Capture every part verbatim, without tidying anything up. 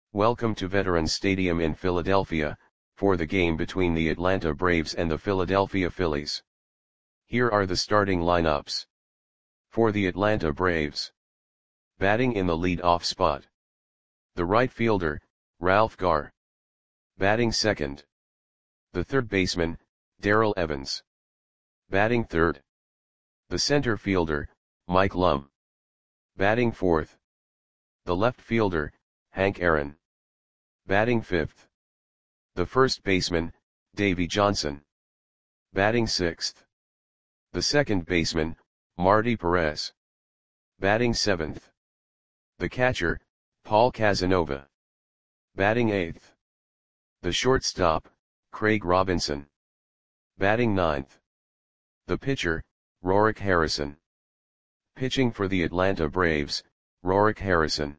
Welcome to Veterans Stadium in Philadelphia, for the game between the Atlanta Braves and the Philadelphia Phillies. Here are the starting lineups. For the Atlanta Braves. Batting in the lead-off spot. The right fielder, Ralph Garr. Batting second. The third baseman, Darrell Evans. Batting third. The center fielder, Mike Lum. Batting fourth. The left fielder, Hank Aaron. Batting fifth. The first baseman, Davey Johnson. Batting sixth. The second baseman, Marty Perez. Batting seventh. The catcher, Paul Casanova. Batting eighth. The shortstop, Craig Robinson. Batting ninth. The pitcher, Rorik Harrison. Pitching for the Atlanta Braves, Rorik Harrison.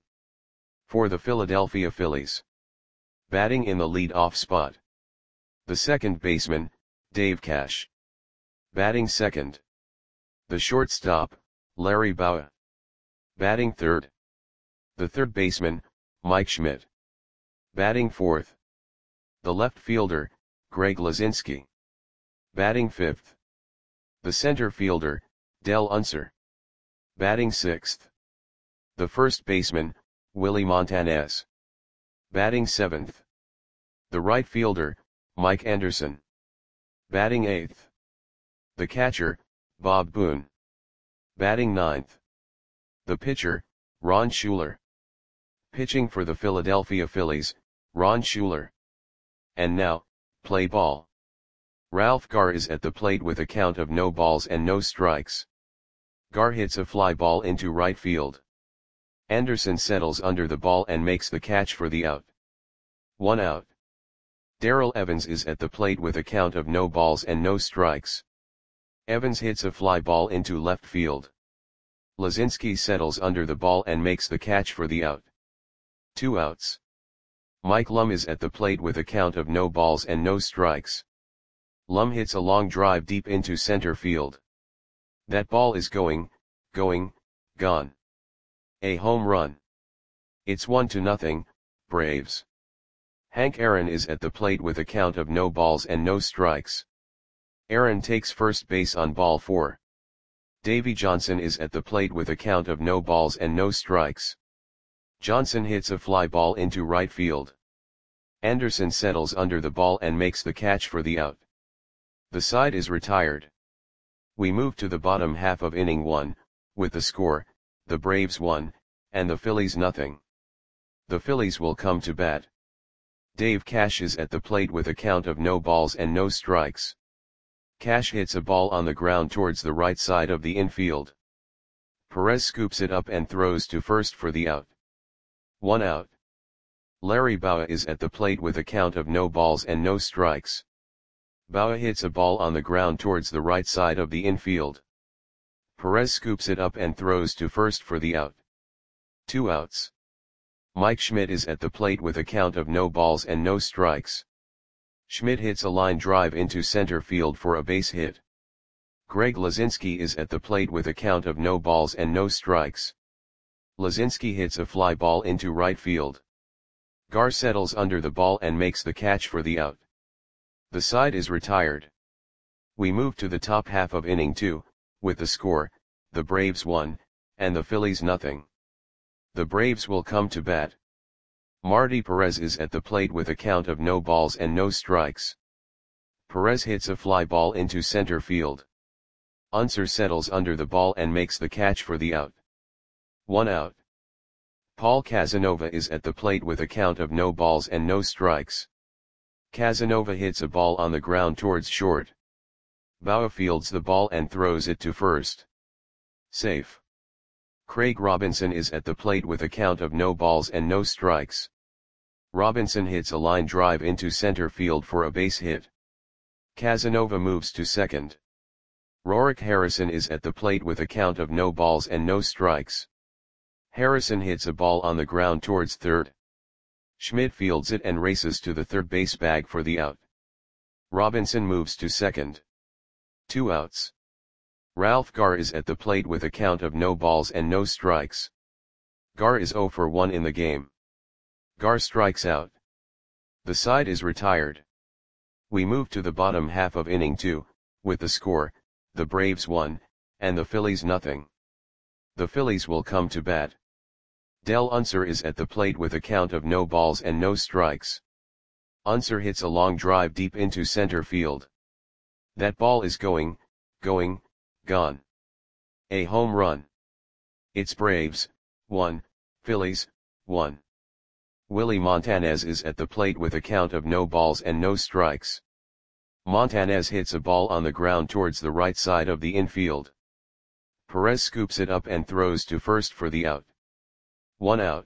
For the Philadelphia Phillies. Batting in the lead-off spot. The second baseman, Dave Cash. Batting second. The shortstop, Larry Bowa. Batting third. The third baseman, Mike Schmidt. Batting fourth. The left fielder, Greg Luzinski. Batting fifth. The center fielder, Del Unser. Batting sixth. The first baseman, Willie Montanez. Batting seventh. The right fielder, Mike Anderson. Batting eighth. The catcher, Bob Boone. Batting ninth. The pitcher, Ron Schuler. Pitching for the Philadelphia Phillies, Ron Schuler. And now, play ball. Ralph Garr is at the plate with a count of no balls and no strikes. Garr hits a fly ball into right field. Anderson settles under the ball and makes the catch for the out. One out. Darrell Evans is at the plate with a count of no balls and no strikes. Evans hits a fly ball into left field. Luzinski settles under the ball and makes the catch for the out. Two outs. Mike Lum is at the plate with a count of no balls and no strikes. Lum hits a long drive deep into center field. That ball is going, going, gone. A home run. It's one to nothing, Braves. Hank Aaron is at the plate with a count of no balls and no strikes. Aaron takes first base on ball four. Davey Johnson is at the plate with a count of no balls and no strikes. Johnson hits a fly ball into right field. Anderson settles under the ball and makes the catch for the out. The side is retired. We move to the bottom half of inning one, with the score, the Braves one, and the Phillies nothing. The Phillies will come to bat. Dave Cash is at the plate with a count of no balls and no strikes. Cash hits a ball on the ground towards the right side of the infield. Perez scoops it up and throws to first for the out. One out. Larry Bowa is at the plate with a count of no balls and no strikes. Bowa hits a ball on the ground towards the right side of the infield. Perez scoops it up and throws to first for the out. Two outs. Mike Schmidt is at the plate with a count of no balls and no strikes. Schmidt hits a line drive into center field for a base hit. Greg Luzinski is at the plate with a count of no balls and no strikes. Luzinski hits a fly ball into right field. Garr settles under the ball and makes the catch for the out. The side is retired. We move to the top half of inning two, with the score, the Braves one, and the Phillies nothing. The Braves will come to bat. Marty Perez is at the plate with a count of no balls and no strikes. Perez hits a fly ball into center field. Unser settles under the ball and makes the catch for the out. One out. Paul Casanova is at the plate with a count of no balls and no strikes. Casanova hits a ball on the ground towards short. Bowa fields the ball and throws it to first. Safe. Craig Robinson is at the plate with a count of no balls and no strikes. Robinson hits a line drive into center field for a base hit. Casanova moves to second. Rorik Harrison is at the plate with a count of no balls and no strikes. Harrison hits a ball on the ground towards third. Schmidt fields it and races to the third base bag for the out. Robinson moves to second. Two outs. Ralph Garr is at the plate with a count of no balls and no strikes. Garr is zero for one in the game. Gar strikes out. The side is retired. We move to the bottom half of inning two, with the score, the Braves one, and the Phillies nothing. The Phillies will come to bat. Del Unser is at the plate with a count of no balls and no strikes. Unser hits a long drive deep into center field. That ball is going, going, gone. A home run. It's Braves, one, Phillies, one. Willie Montanez is at the plate with a count of no balls and no strikes. Montanez hits a ball on the ground towards the right side of the infield. Perez scoops it up and throws to first for the out. One out.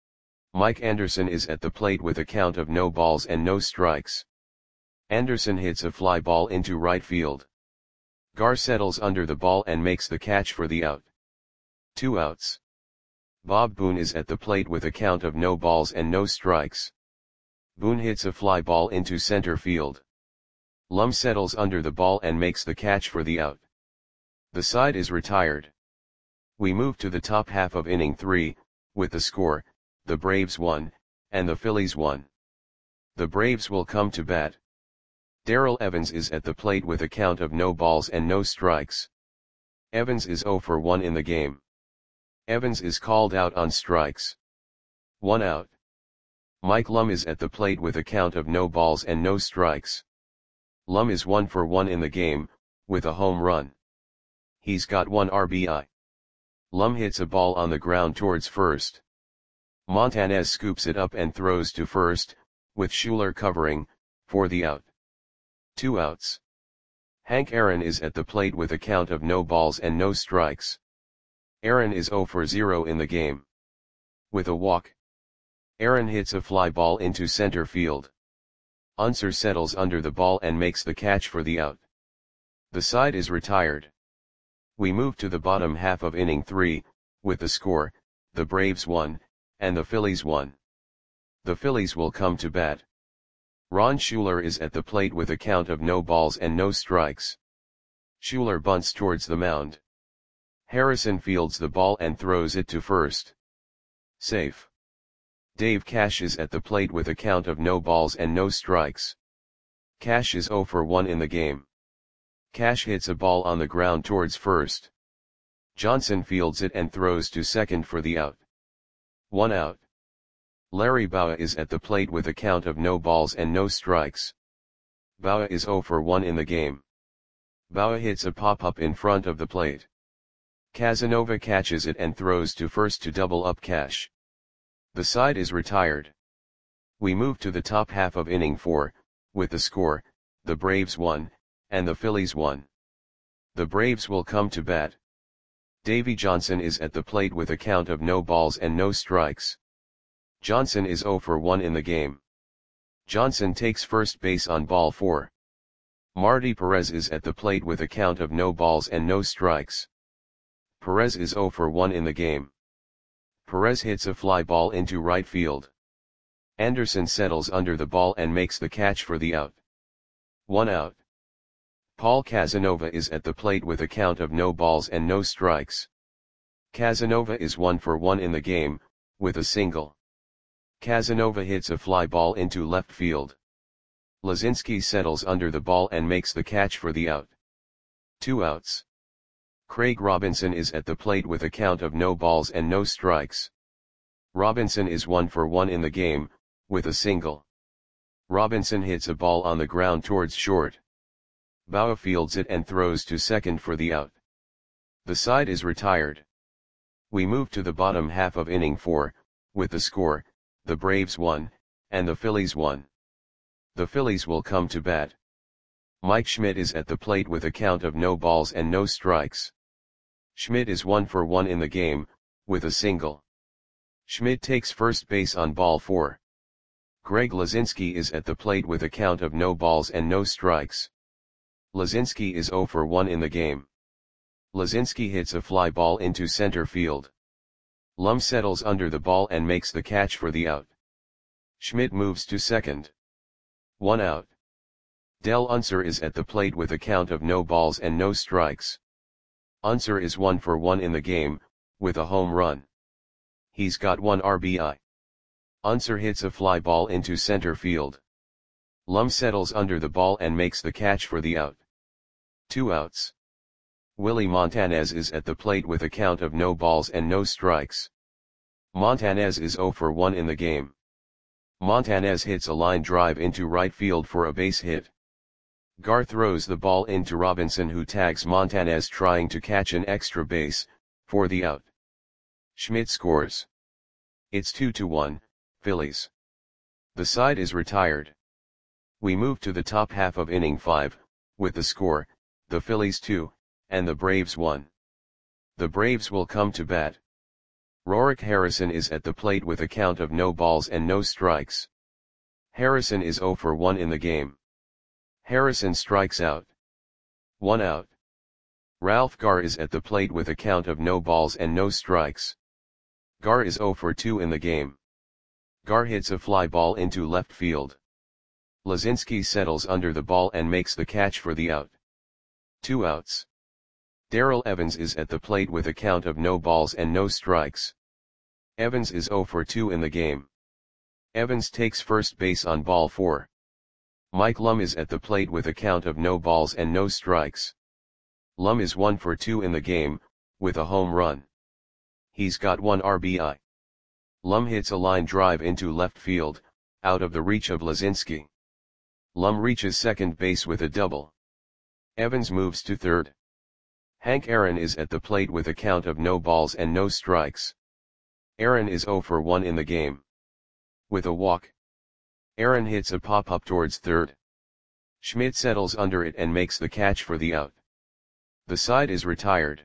Mike Anderson is at the plate with a count of no balls and no strikes. Anderson hits a fly ball into right field. Gar settles under the ball and makes the catch for the out. Two outs. Bob Boone is at the plate with a count of no balls and no strikes. Boone hits a fly ball into center field. Lum settles under the ball and makes the catch for the out. The side is retired. We move to the top half of inning three, with the score, the Braves one, and the Phillies one. The Braves will come to bat. Darrell Evans is at the plate with a count of no balls and no strikes. Evans is oh for one in the game. Evans is called out on strikes. One out. Mike Lum is at the plate with a count of no balls and no strikes. Lum is one for one in the game, with a home run. He's got one R B I. Lum hits a ball on the ground towards first. Montanez scoops it up and throws to first, with Schuler covering, for the out. Two outs. Hank Aaron is at the plate with a count of no balls and no strikes. Aaron is oh for zero in the game. With a walk. Aaron hits a fly ball into center field. Unser settles under the ball and makes the catch for the out. The side is retired. We move to the bottom half of inning three, with the score, the Braves one, and the Phillies one. The Phillies will come to bat. Ron Schuler is at the plate with a count of no balls and no strikes. Schuler bunts towards the mound. Harrison fields the ball and throws it to first. Safe. Dave Cash is at the plate with a count of no balls and no strikes. Cash is oh for one in the game. Cash hits a ball on the ground towards first. Johnson fields it and throws to second for the out. One out. Larry Bowa is at the plate with a count of no balls and no strikes. Bowa is oh for one in the game. Bowa hits a pop-up in front of the plate. Casanova catches it and throws to first to double up Cash. The side is retired. We move to the top half of inning four, with the score, the Braves one, and the Phillies one. The Braves will come to bat. Davey Johnson is at the plate with a count of no balls and no strikes. Johnson is oh for one in the game. Johnson takes first base on ball four. Marty Perez is at the plate with a count of no balls and no strikes. Perez is oh for one in the game. Perez hits a fly ball into right field. Anderson settles under the ball and makes the catch for the out. One out. Paul Casanova is at the plate with a count of no balls and no strikes. Casanova is one for one in the game, with a single. Casanova hits a fly ball into left field. Lazinski settles under the ball and makes the catch for the out. Two outs. Craig Robinson is at the plate with a count of no balls and no strikes. Robinson is one for one in the game, with a single. Robinson hits a ball on the ground towards short. Bowa fields it and throws to second for the out. The side is retired. We move to the bottom half of inning four, with the score, the Braves one, and the Phillies one. The Phillies will come to bat. Mike Schmidt is at the plate with a count of no balls and no strikes. Schmidt is one for one in the game, with a single. Schmidt takes first base on ball four. Greg Lazinski is at the plate with a count of no balls and no strikes. Lazinski is oh for one in the game. Lazinski hits a fly ball into center field. Lum settles under the ball and makes the catch for the out. Schmidt moves to second. One out. Del Unser is at the plate with a count of no balls and no strikes. Unser is one for one in the game, with a home run. He's got one R B I. Unser hits a fly ball into center field. Lum settles under the ball and makes the catch for the out. Two outs. Willie Montanez is at the plate with a count of no balls and no strikes. Montanez is zero for one in the game. Montanez hits a line drive into right field for a base hit. Gar throws the ball into Robinson, who tags Montanez trying to catch an extra base, for the out. Schmidt scores. It's two to one, Phillies. The side is retired. We move to the top half of inning five, with the score, the Phillies two, and the Braves one. The Braves will come to bat. Rorik Harrison is at the plate with a count of no balls and no strikes. Harrison is zero for one in the game. Harrison strikes out. One out. Ralph Gar is at the plate with a count of no balls and no strikes. Gar is zero for two in the game. Gar hits a fly ball into left field. Lazinski settles under the ball and makes the catch for the out. Two outs. Darrell Evans is at the plate with a count of no balls and no strikes. Evans is zero for two in the game. Evans takes first base on ball four. Mike Lum is at the plate with a count of no balls and no strikes. Lum is one for two in the game, with a home run. He's got one R B I. Lum hits a line drive into left field, out of the reach of Lazinski. Lum reaches second base with a double. Evans moves to third. Hank Aaron is at the plate with a count of no balls and no strikes. Aaron is zero for one in the game. With a walk. Aaron hits a pop-up towards third. Schmidt settles under it and makes the catch for the out. The side is retired.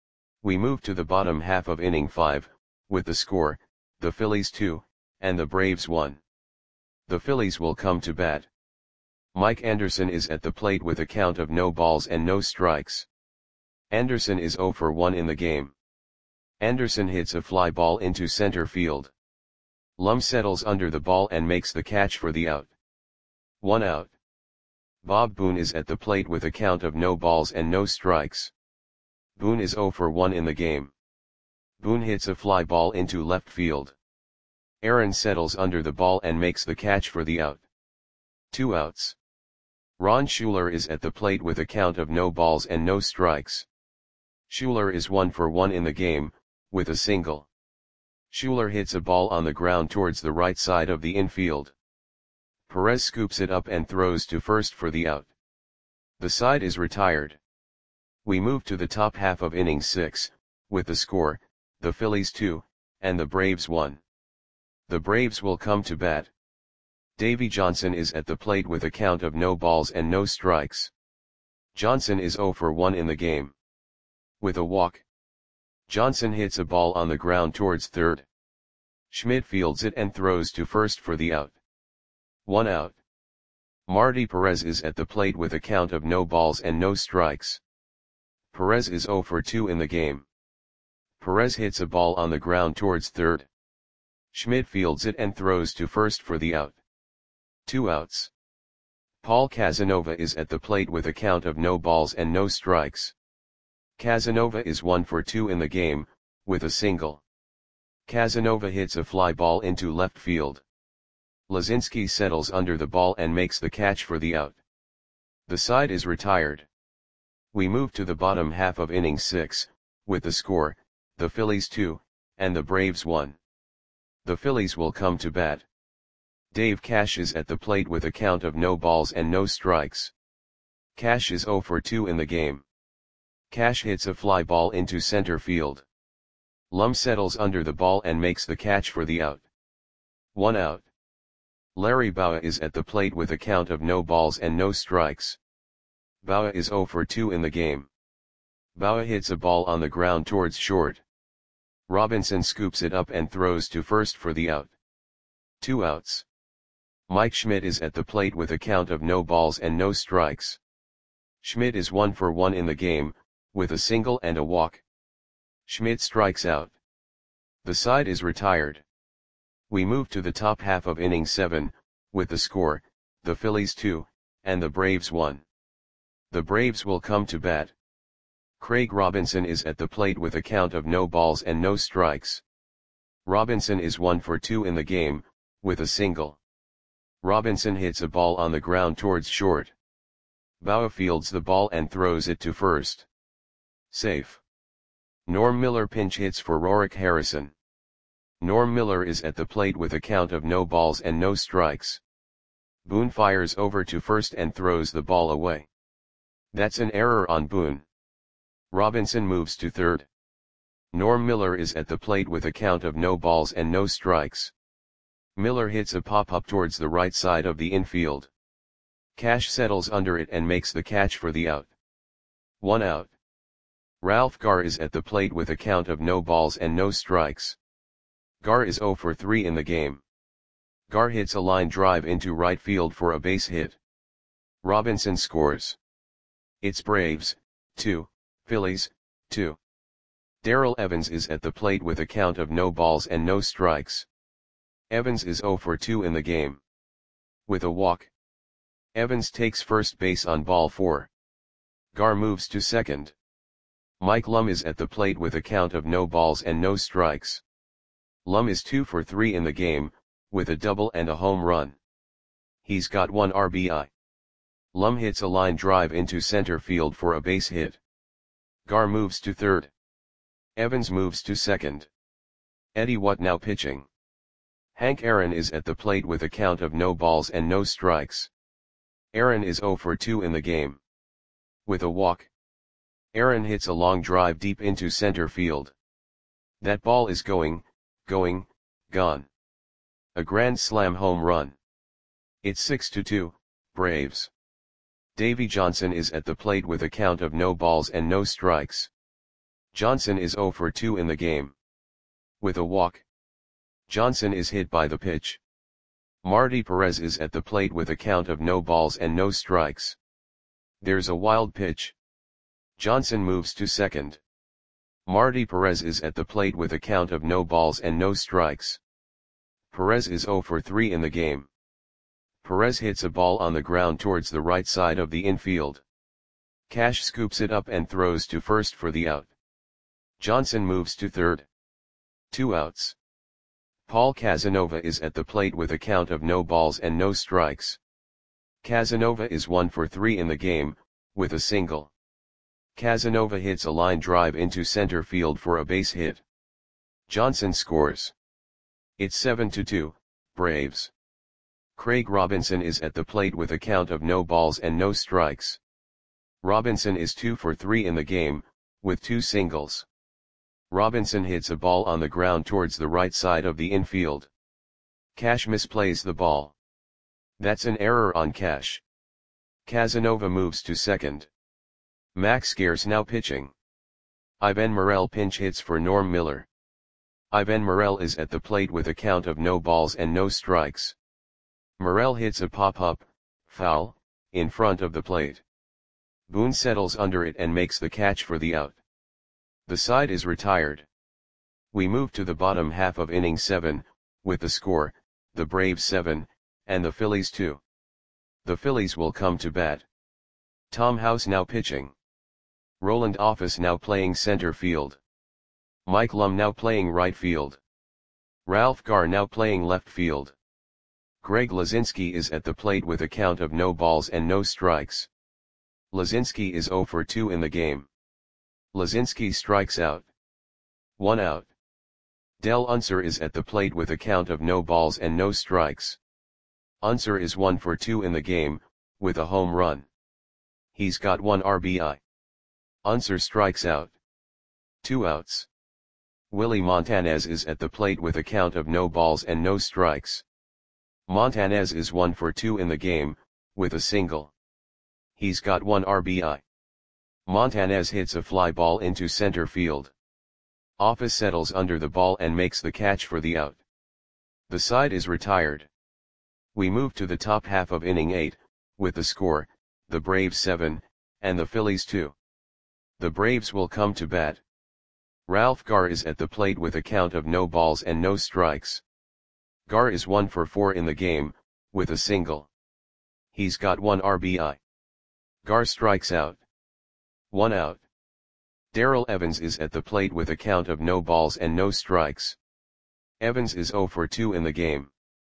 We move to the bottom half of inning five, with the score, the Phillies two, and the Braves one. The Phillies will come to bat. Mike Anderson is at the plate with a count of no balls and no strikes. Anderson is zero for one in the game. Anderson hits a fly ball into center field. Lum settles under the ball and makes the catch for the out. One out. Bob Boone is at the plate with a count of no balls and no strikes. Boone is zero for one in the game. Boone hits a fly ball into left field. Aaron settles under the ball and makes the catch for the out. Two outs. Ron Schuler is at the plate with a count of no balls and no strikes. Schuler is one for one in the game, with a single. Schuler hits a ball on the ground towards the right side of the infield. Perez scoops it up and throws to first for the out. The side is retired. We move to the top half of inning six, with the score, the Phillies two, and the Braves one. The Braves will come to bat. Davey Johnson is at the plate with a count of no balls and no strikes. Johnson is zero for one in the game. With a walk. Johnson hits a ball on the ground towards third. Schmidt fields it and throws to first for the out. One out. Marty Perez is at the plate with a count of no balls and no strikes. Perez is zero for two in the game. Perez hits a ball on the ground towards third. Schmidt fields it and throws to first for the out. Two outs. Paul Casanova is at the plate with a count of no balls and no strikes. Casanova is one for two in the game, with a single. Casanova hits a fly ball into left field. Lazinski settles under the ball and makes the catch for the out. The side is retired. We move to the bottom half of inning six, with the score, the Phillies two, and the Braves one. The Phillies will come to bat. Dave Cash is at the plate with a count of no balls and no strikes. Cash is zero for two in the game. Cash hits a fly ball into center field. Lum settles under the ball and makes the catch for the out. One out. Larry Bowa is at the plate with a count of no balls and no strikes. Bowa is zero for two in the game. Bowa hits a ball on the ground towards short. Robinson scoops it up and throws to first for the out. Two outs. Mike Schmidt is at the plate with a count of no balls and no strikes. Schmidt is one for one in the game, with a single and a walk. Schmidt strikes out. The side is retired. We move to the top half of inning seven, with the score, the Phillies two, and the Braves one. The Braves will come to bat. Craig Robinson is at the plate with a count of no balls and no strikes. Robinson is one for two in the game, with a single. Robinson hits a ball on the ground towards short. Bauer fields the ball and throws it to first. Safe. Norm Miller pinch hits for Rorik Harrison. Norm Miller is at the plate with a count of no balls and no strikes. Boone fires over to first and throws the ball away. That's an error on Boone. Robinson moves to third. Norm Miller is at the plate with a count of no balls and no strikes. Miller hits a pop-up towards the right side of the infield. Cash settles under it and makes the catch for the out. One out. Ralph Garr is at the plate with a count of no balls and no strikes. Garr is zero for three in the game. Garr hits a line drive into right field for a base hit. Robinson scores. It's Braves, two, Phillies, two. Darrell Evans is at the plate with a count of no balls and no strikes. Evans is zero for two in the game. With a walk. Evans takes first base on ball four. Garr moves to second. Mike Lum is at the plate with a count of no balls and no strikes. Lum is two for three in the game, with a double and a home run. He's got one R B I. Lum hits a line drive into center field for a base hit. Garr moves to third. Evans moves to second. Eddie Watt now pitching. Hank Aaron is at the plate with a count of no balls and no strikes. Aaron is zero for two in the game. With a walk. Aaron hits a long drive deep into center field. That ball is going, going, gone. A grand slam home run. It's six to two, Braves. Davey Johnson is at the plate with a count of no balls and no strikes. Johnson is zero for two in the game. With a walk. Johnson is hit by the pitch. Marty Perez is at the plate with a count of no balls and no strikes. There's a wild pitch. Johnson moves to second. Marty Perez is at the plate with a count of no balls and no strikes. Perez is zero for three in the game. Perez hits a ball on the ground towards the right side of the infield. Cash scoops it up and throws to first for the out. Johnson moves to third. Two outs. Paul Casanova is at the plate with a count of no balls and no strikes. Casanova is one for three in the game, with a single. Casanova hits a line drive into center field for a base hit. Johnson scores. It's seven to two, Braves. Craig Robinson is at the plate with a count of no balls and no strikes. Robinson is two for three in the game, with two singles. Robinson hits a ball on the ground towards the right side of the infield. Cash misplays the ball. That's an error on Cash. Casanova moves to second. Max Scarce now pitching. Ivan Morel pinch hits for Norm Miller. Ivan Morel is at the plate with a count of no balls and no strikes. Morel hits a pop-up, foul, in front of the plate. Boone settles under it and makes the catch for the out. The side is retired. We move to the bottom half of inning seven, with the score, the Braves seven, and the Phillies two. The Phillies will come to bat. Tom House now pitching. Roland Office now playing center field. Mike Lum now playing right field. Ralph Garr now playing left field. Greg Lazinski is at the plate with a count of no balls and no strikes. Lazinski is zero for two in the game. Lazinski strikes out. One out. Del Unser is at the plate with a count of no balls and no strikes. Unser is one for two in the game, with a home run. He's got one R B I. Unser strikes out. Two outs. Willie Montanez is at the plate with a count of no balls and no strikes. Montanez is one for two in the game, with a single. He's got one R B I. Montanez hits a fly ball into center field. Office settles under the ball and makes the catch for the out. The side is retired. We move to the top half of inning eight, with the score, the Braves seven, and the Phillies two. The Braves will come to bat. Ralph Garr is at the plate with a count of no balls and no strikes. Garr is one for four in the game, with a single. He's got one R B I. Garr strikes out. One out. Darrell Evans is at the plate with a count of no balls and no strikes. Evans is zero for two in the game.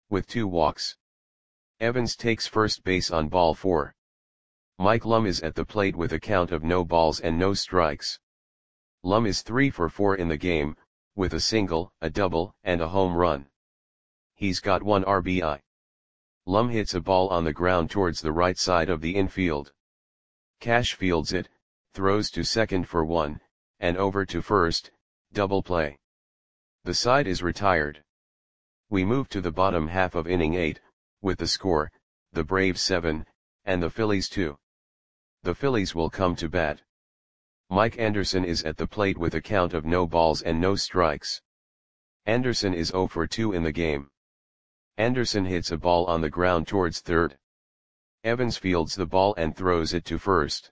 with two walks. Evans takes first base on ball four. Mike Lum is at the plate with a count of no balls and no strikes. Lum is three for four in the game, with a single, a double, and a home run. He's got one R B I. Lum hits a ball on the ground towards the right side of the infield. Cash fields it, throws to second for one, and over to first, double play. The side is retired. We move to the bottom half of inning eight, with the score, the Braves seven, and the Phillies two. The Phillies will come to bat. Mike Anderson is at the plate with a count of no balls and no strikes. Anderson is zero for two in the game. Anderson hits a ball on the ground towards third. Evans fields the ball and throws it to first.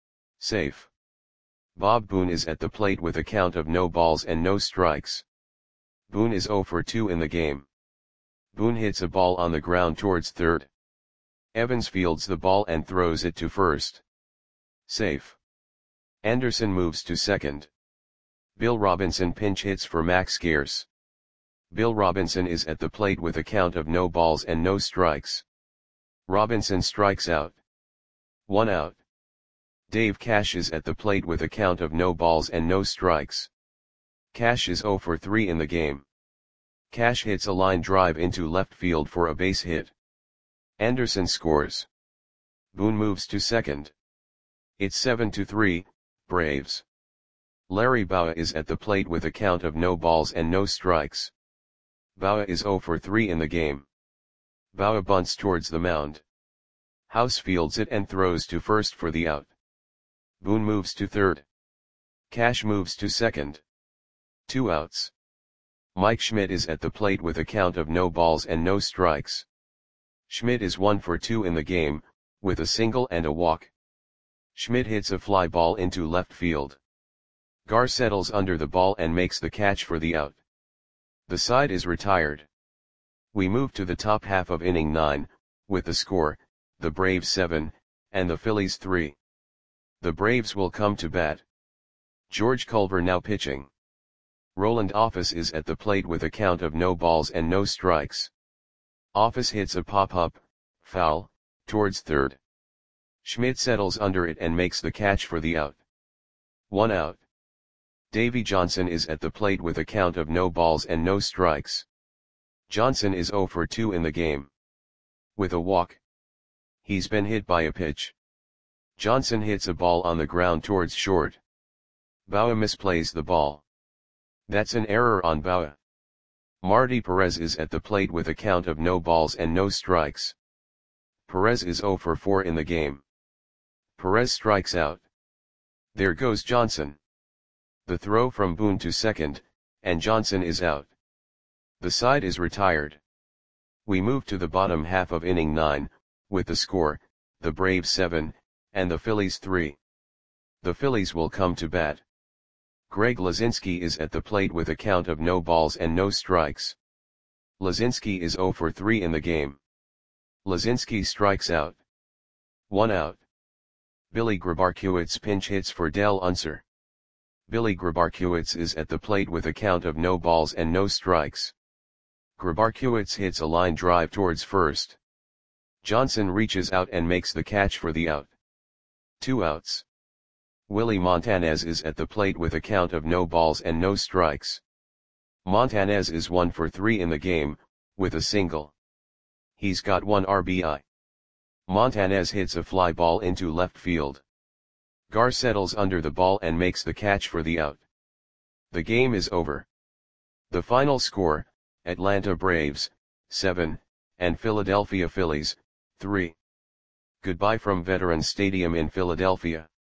Safe. Bob Boone is at the plate with a count of no balls and no strikes. Boone is zero for two in the game. Boone hits a ball on the ground towards third. Evans fields the ball and throws it to first. Safe. Anderson moves to second. Bill Robinson pinch hits for Max Scarce. Bill Robinson is at the plate with a count of no balls and no strikes. Robinson strikes out. One out. Dave Cash is at the plate with a count of no balls and no strikes. Cash is zero for three in the game. Cash hits a line drive into left field for a base hit. Anderson scores. Boone moves to second. It's seven to three, Braves. Larry Bowa is at the plate with a count of no balls and no strikes. Bowa is zero for three in the game. Bowa bunts towards the mound. House fields it and throws to first for the out. Boone moves to third. Cash moves to second. Two outs. Mike Schmidt is at the plate with a count of no balls and no strikes. Schmidt is one for two in the game, with a single and a walk. Schmidt hits a fly ball into left field. Gar settles under the ball and makes the catch for the out. The side is retired. We move to the top half of inning nine, with the score, the Braves seven, and the Phillies three. The Braves will come to bat. George Culver now pitching. Roland Office is at the plate with a count of no balls and no strikes. Office hits a pop-up, foul, towards third. Schmidt settles under it and makes the catch for the out. One out. Davy Johnson is at the plate with a count of no balls and no strikes. Johnson is zero for two in the game. With a walk. He's been hit by a pitch. Johnson hits a ball on the ground towards short. Bowa misplays the ball. That's an error on Bowa. Marty Perez is at the plate with a count of no balls and no strikes. Perez is zero for four in the game. Perez strikes out. There goes Johnson. The throw from Boone to second, and Johnson is out. The side is retired. We move to the bottom half of inning nine, with the score, the Braves seven, and the Phillies three. The Phillies will come to bat. Greg Lazinski is at the plate with a count of no balls and no strikes. Lazinski is zero for three in the game. Lazinski strikes out. One out. Billy Grabarkiewicz pinch hits for Del Unser. Billy Grabarkiewicz is at the plate with a count of no balls and no strikes. Grabarkiewicz hits a line drive towards first. Johnson reaches out and makes the catch for the out. Two outs. Willie Montanez is at the plate with a count of no balls and no strikes. Montanez is one for three in the game, with a single. He's got one R B I. Montanez hits a fly ball into left field. Gar settles under the ball and makes the catch for the out. The game is over. The final score, Atlanta Braves, seven, and Philadelphia Phillies, three. Goodbye from Veterans Stadium in Philadelphia.